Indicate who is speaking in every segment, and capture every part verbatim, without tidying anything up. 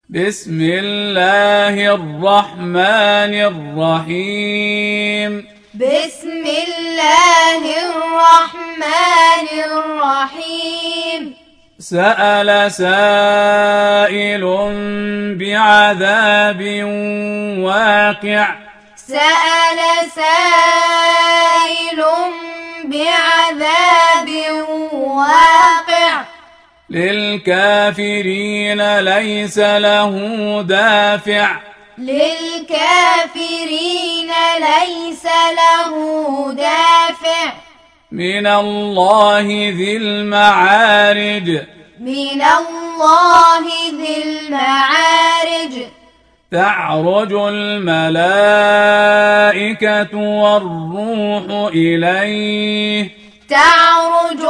Speaker 1: بسم الله الرحمن الرحيم
Speaker 2: بسم الله الرحمن الرحيم
Speaker 1: سأل سائل بعذاب واقع
Speaker 2: سأل سائل بعذاب واقع
Speaker 1: للكافرين ليس له دافع
Speaker 2: للكافرين ليس له دافع
Speaker 1: من الله ذي المعارج
Speaker 2: من الله ذي المعارج
Speaker 1: تعرج الملائكة والروح إليه
Speaker 2: تعرج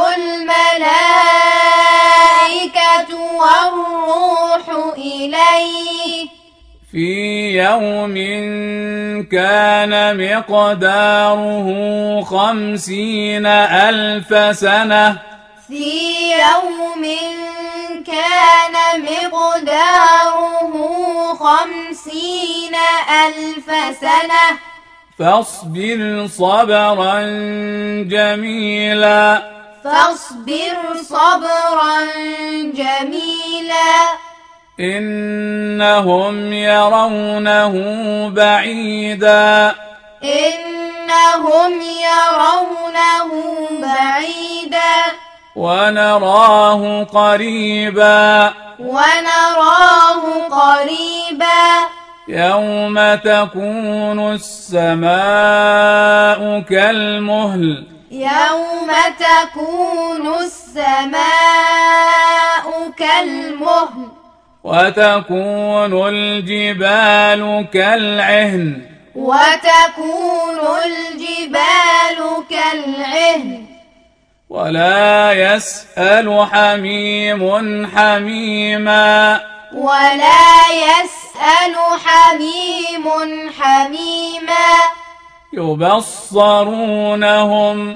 Speaker 2: الملائكة والروح إليه
Speaker 1: في يوم كان مقداره خمسين ألف سنة
Speaker 2: في يوم كان مقداره خمسين ألف سنة
Speaker 1: فاصبر صبرا جميلا
Speaker 2: فاصبر صبرا جميلا
Speaker 1: إنهم يرونه بعيدا
Speaker 2: إنهم يرونه بعيدا
Speaker 1: ونراه قريبا
Speaker 2: ونراه قريبا
Speaker 1: يوم تكون السماء كالمهل
Speaker 2: يوم تكون السماء كالمهل
Speaker 1: وتكون الجبال كالعهن
Speaker 2: وتكون الجبال كالعهن
Speaker 1: ولا يسأل حميم حميما
Speaker 2: ولا يسأل حميم حميما
Speaker 1: يبصرونهم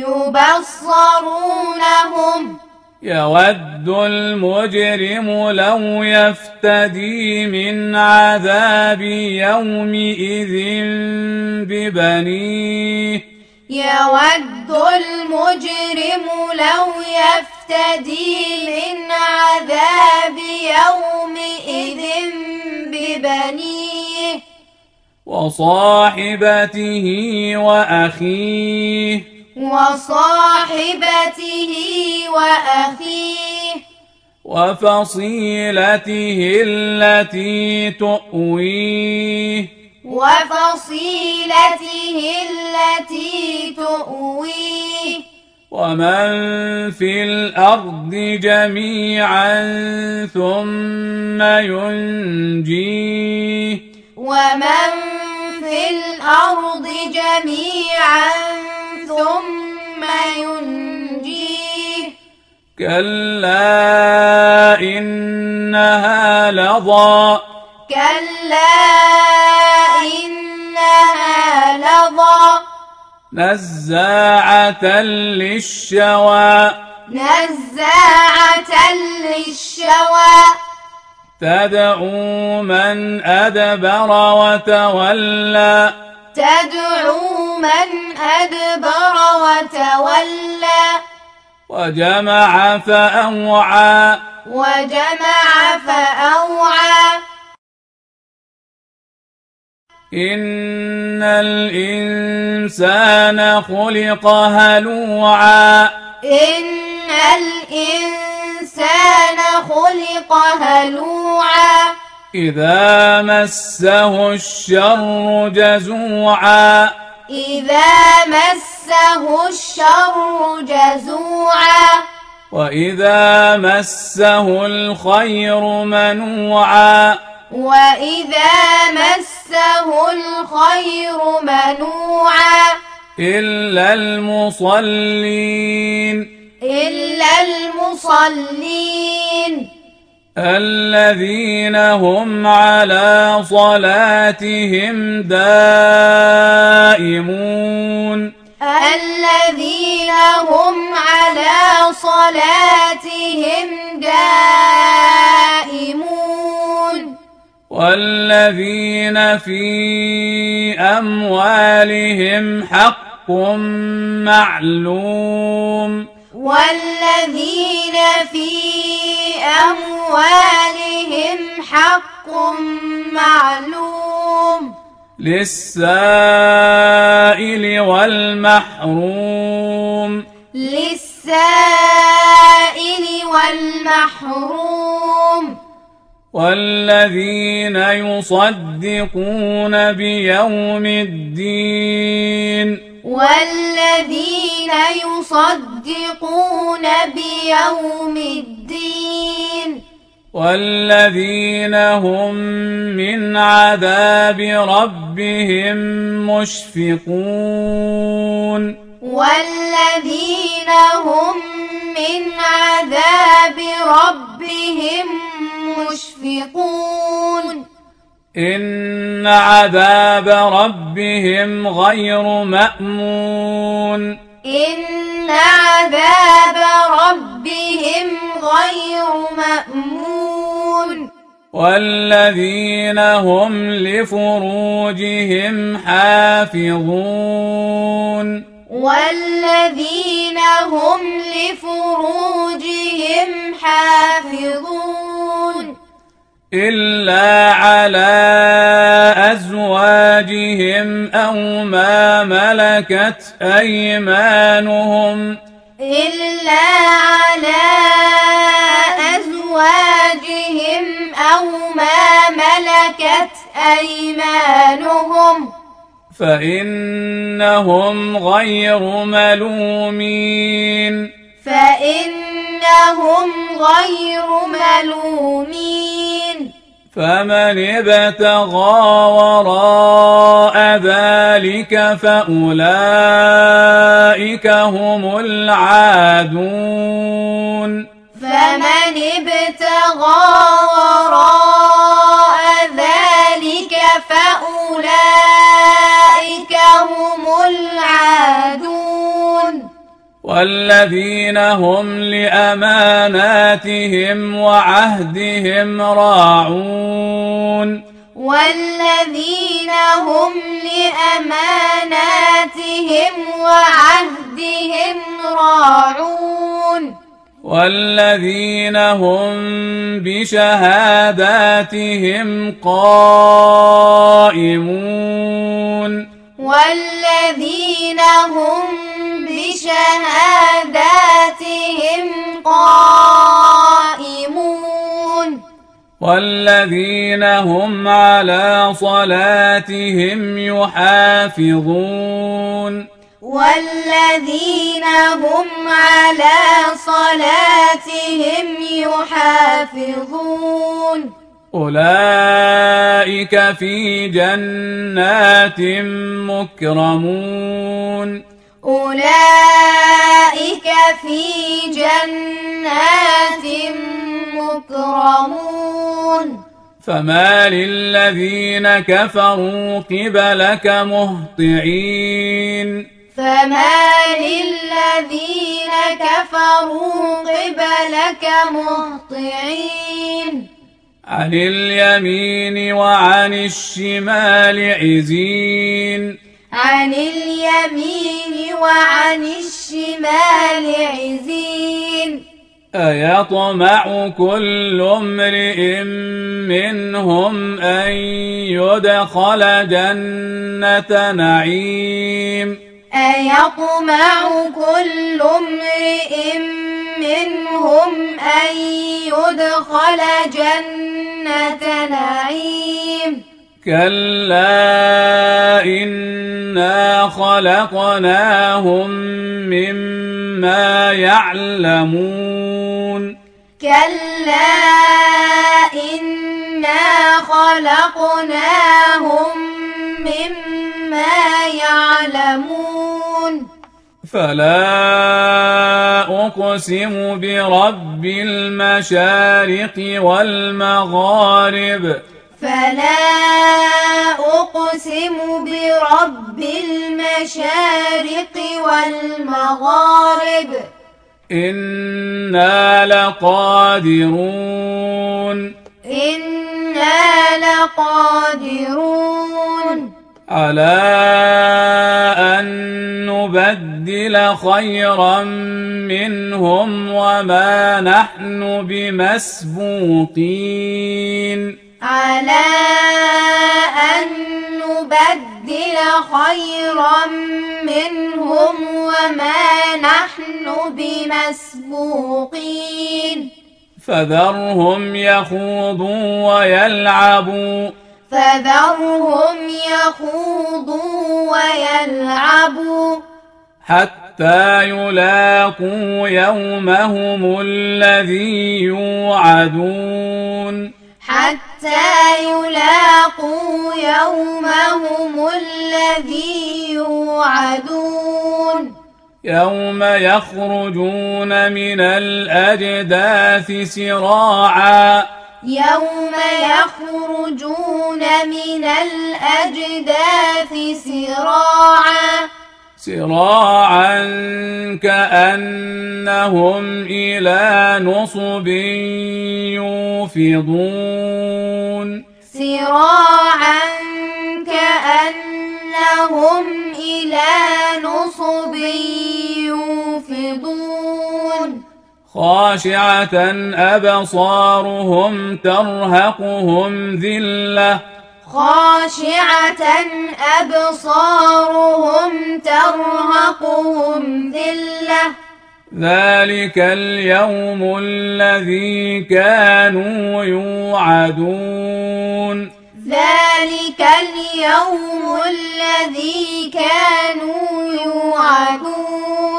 Speaker 2: يبصرونهم
Speaker 1: يود المجرم لو يفتدي من عذاب يومئذ ببنيه
Speaker 2: يود المجرم لو يفتدي من عذاب يومئذ ببنيه
Speaker 1: وصاحبته وأخيه
Speaker 2: وصاحبته وأخيه
Speaker 1: وفصيلته التي تؤويه
Speaker 2: وفصيلته التي تؤويه
Speaker 1: ومن في الأرض جميعا ثم ينجيه
Speaker 2: ومن في الأرض جميعا ثم ينجيه
Speaker 1: كلا إنها لظى
Speaker 2: كلا إنها لظى
Speaker 1: نزاعة للشوى
Speaker 2: نزاعة للشوى
Speaker 1: تدعو من أدبر وتولى
Speaker 2: تدعو من أدبر وتولى
Speaker 1: وجمع فأوعى
Speaker 2: وجمع فأوعى
Speaker 1: إن الإنسان خلق هلوعا
Speaker 2: إن الإنسان خلق هلوعا
Speaker 1: إذا مسه الشر جزوعا
Speaker 2: إذا مسه الشر جزوعا
Speaker 1: وإذا مسه الخير منوعا
Speaker 2: وإذا مسه الخير منوعا
Speaker 1: إلا المصلين
Speaker 2: إلا المصلين
Speaker 1: الذين هم على صلاتهم دائمون
Speaker 2: الذين هم على صلاتهم دائمون
Speaker 1: والذين في أموالهم حق معلوم
Speaker 2: والذين في أموالهم حق معلوم
Speaker 1: للسائل والمحروم
Speaker 2: للسائل والمحروم
Speaker 1: والذين يصدقون بيوم الدين
Speaker 2: والذين يصدقون بيوم الدين
Speaker 1: والذين هم من عذاب ربهم مشفقون
Speaker 2: والذين هم من عذاب ربهم مشفقون
Speaker 1: إن عذاب ربهم غير مأمون
Speaker 2: إن عذاب ربهم غير مأمون
Speaker 1: والذين هم لفروجهم حافظون
Speaker 2: والذين هم لفروجهم حافظون
Speaker 1: إلا على أزواجهم أو ما ملكت أيمانهم
Speaker 2: إلا على أزواجهم أو ما ملكت أيمانهم
Speaker 1: فإنهم غير ملومين
Speaker 2: فإنهم غير ملومين
Speaker 1: فمن ابتغى وراء ذلك فأولئك هم العادون
Speaker 2: فمن ابتغى وراء ذلك فأولئك هم العادون
Speaker 1: والذين هم لأماناتهم وعهدهم راعون
Speaker 2: والذين هم لأماناتهم وعهدهم راعون
Speaker 1: والذين هم بشهاداتهم قائمون
Speaker 2: والذين هم بشهاداتهم قائمون
Speaker 1: والذين هم على صلاتهم يحافظون
Speaker 2: والذين هم على صلاتهم يحافظون
Speaker 1: أولئك في جنات مكرمون
Speaker 2: أولئك في جنات مكرمون
Speaker 1: فما للذين كفروا قبلك مهطعين
Speaker 2: فما للذين كفروا قبلك مهطعين
Speaker 1: عن اليمين وعن الشمال عزين
Speaker 2: عن اليمين وعن الشمال عزين
Speaker 1: أيطمع كل امرئ منهم أن يدخل جنة نعيم
Speaker 2: أيطمع كل امرئ منهم أن يدخل جنة نعيم
Speaker 1: كلا إنا خلقناهم مما يعلمون
Speaker 2: كلا إنا خلقناهم مما يعلمون
Speaker 1: فلا أقسم برب المشارق والمغارب
Speaker 2: فلا أقسم برب المشارق والمغارب
Speaker 1: إنا لقادرون
Speaker 2: إنا إنا لقادرون
Speaker 1: على أن نبدل خيرا منهم وما نحن بمسبوقين
Speaker 2: على أن نبدل خيرا منهم وما نحن بمسبوقين
Speaker 1: فذرهم يخوضوا ويلعبوا
Speaker 2: فذرهم يخوضوا ويلعبوا
Speaker 1: حتى يلاقوا يومهم الذي يوعدون
Speaker 2: حتى يلاقوا يومهم الذي يوعدون
Speaker 1: يوم يخرجون من الأجداث سراعا
Speaker 2: يوم يخرجون من الأجداث سراعا
Speaker 1: سراعا كأنهم إلى نصب يوفضون
Speaker 2: سراعا كأنهم إلى نصب يوفضون
Speaker 1: خاشعة أبصارهم ترهقهم ذلة
Speaker 2: خاشعة أبصارهم ترهقهم ذلة
Speaker 1: ذلك اليوم الذي كانوا يوعدون
Speaker 2: ذلك اليوم الذي كانوا يوعدون